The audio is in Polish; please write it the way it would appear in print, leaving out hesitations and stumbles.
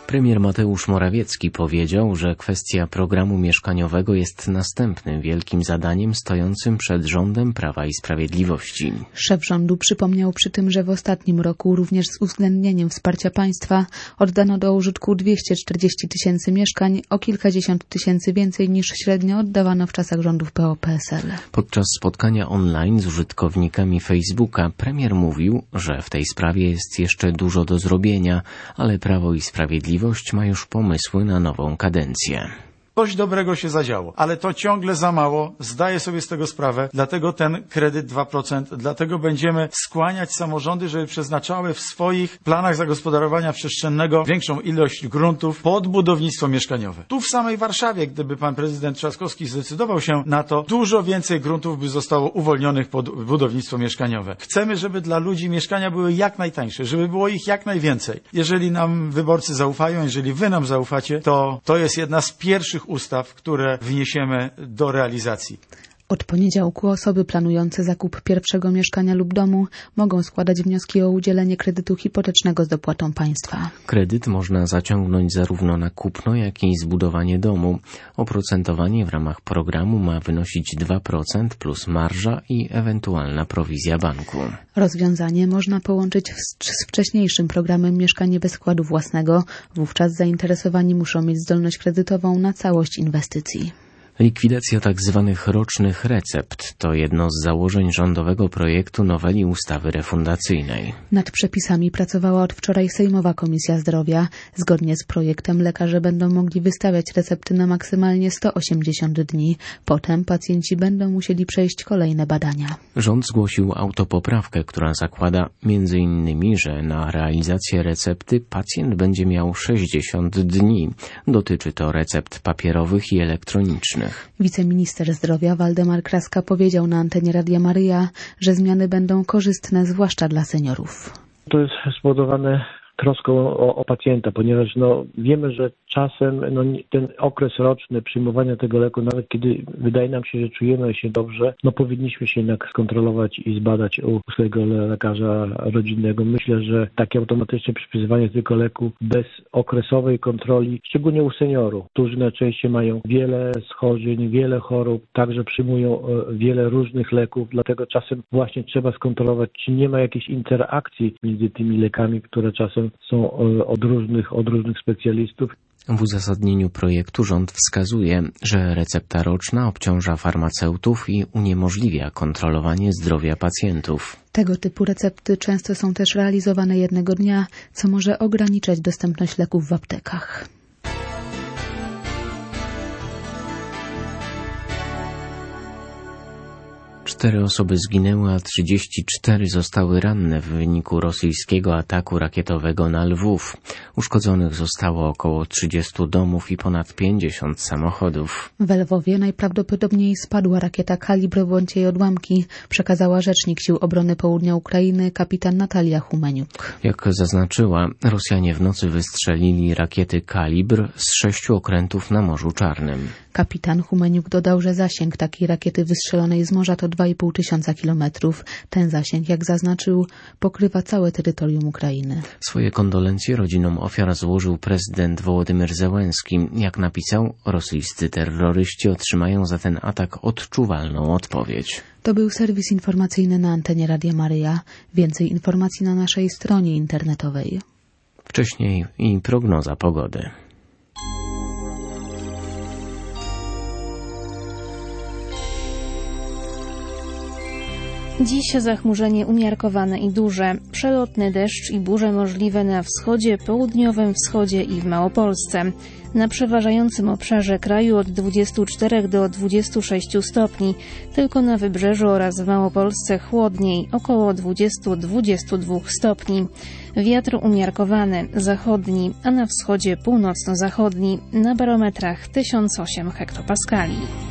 Premier Mateusz Morawiecki powiedział, że kwestia programu mieszkaniowego jest następnym wielkim zadaniem stojącym przed rządem Prawa i Sprawiedliwości. Szef rządu przypomniał przy tym, że w ostatnim roku również z uwzględnieniem wsparcia państwa oddano do użytku 240 000 mieszkań, o kilkadziesiąt tysięcy więcej niż średnio oddawano w czasach rządów PO-PSL. Podczas spotkania online z użytkownikami Facebooka premier mówił, że w tej sprawie jest jeszcze dużo do zrobienia, ale Prawo i Sprawiedliwość ma już pomysły na nową kadencję. Coś dobrego się zadziało, ale to ciągle za mało, zdaję sobie z tego sprawę, dlatego ten kredyt 2%, dlatego będziemy skłaniać samorządy, żeby przeznaczały w swoich planach zagospodarowania przestrzennego większą ilość gruntów pod budownictwo mieszkaniowe. Tu w samej Warszawie, gdyby pan prezydent Trzaskowski zdecydował się na to, dużo więcej gruntów by zostało uwolnionych pod budownictwo mieszkaniowe. Chcemy, żeby dla ludzi mieszkania były jak najtańsze, żeby było ich jak najwięcej. Jeżeli nam wyborcy zaufają, jeżeli wy nam zaufacie, to jest jedna z pierwszych ustaw, które wniesiemy do realizacji. Od poniedziałku osoby planujące zakup pierwszego mieszkania lub domu mogą składać wnioski o udzielenie kredytu hipotecznego z dopłatą państwa. Kredyt można zaciągnąć zarówno na kupno, jak i zbudowanie domu. Oprocentowanie w ramach programu ma wynosić 2% plus marża i ewentualna prowizja banku. Rozwiązanie można połączyć z wcześniejszym programem Mieszkanie bez wkładu własnego. Wówczas zainteresowani muszą mieć zdolność kredytową na całość inwestycji. Likwidacja tzw. rocznych recept to jedno z założeń rządowego projektu noweli ustawy refundacyjnej. Nad przepisami pracowała od wczoraj Sejmowa Komisja Zdrowia. Zgodnie z projektem lekarze będą mogli wystawiać recepty na maksymalnie 180 dni. Potem pacjenci będą musieli przejść kolejne badania. Rząd zgłosił autopoprawkę, która zakłada m.in., że na realizację recepty pacjent będzie miał 60 dni. Dotyczy to recept papierowych i elektronicznych. Wiceminister zdrowia Waldemar Kraska powiedział na antenie Radia Maryja, że zmiany będą korzystne zwłaszcza dla seniorów. To jest spowodowane troską o pacjenta, ponieważ wiemy, że czasem ten okres roczny przyjmowania tego leku, nawet kiedy wydaje nam się, że czujemy się dobrze, powinniśmy się jednak skontrolować i zbadać u swojego lekarza rodzinnego. Myślę, że takie automatyczne przypisywanie tego leku bez okresowej kontroli, szczególnie u seniorów, którzy najczęściej mają wiele schorzeń, wiele chorób, także przyjmują wiele różnych leków, dlatego czasem właśnie trzeba skontrolować, czy nie ma jakiejś interakcji między tymi lekami, które czasem są od różnych specjalistów. W uzasadnieniu projektu rząd wskazuje, że recepta roczna obciąża farmaceutów i uniemożliwia kontrolowanie zdrowia pacjentów. Tego typu recepty często są też realizowane jednego dnia, co może ograniczać dostępność leków w aptekach. Cztery osoby zginęły, a 34 zostały ranne w wyniku rosyjskiego ataku rakietowego na Lwów. Uszkodzonych zostało około 30 domów i ponad 50 samochodów. W Lwowie najprawdopodobniej spadła rakieta Kalibr bądź jej odłamki, przekazała rzecznik Sił Obrony Południa Ukrainy kapitan Natalia Humeniuk. Jak zaznaczyła, Rosjanie w nocy wystrzelili rakiety Kalibr z 6 okrętów na Morzu Czarnym. Kapitan Humeniuk dodał, że zasięg takiej rakiety wystrzelonej z morza to 2,5 tysiąca kilometrów. Ten zasięg, jak zaznaczył, pokrywa całe terytorium Ukrainy. Swoje kondolencje rodzinom ofiar złożył prezydent Wołodymyr Zełenski. Jak napisał, rosyjscy terroryści otrzymają za ten atak odczuwalną odpowiedź. To był serwis informacyjny na antenie Radia Maryja. Więcej informacji na naszej stronie internetowej. Wcześniej i prognoza pogody. Dziś zachmurzenie umiarkowane i duże. Przelotny deszcz i burze możliwe na wschodzie, południowym wschodzie i w Małopolsce. Na przeważającym obszarze kraju od 24 do 26 stopni. Tylko na wybrzeżu oraz w Małopolsce chłodniej, około 20-22 stopni. Wiatr umiarkowany, zachodni, a na wschodzie północno-zachodni, na barometrach 1008 hektopaskali.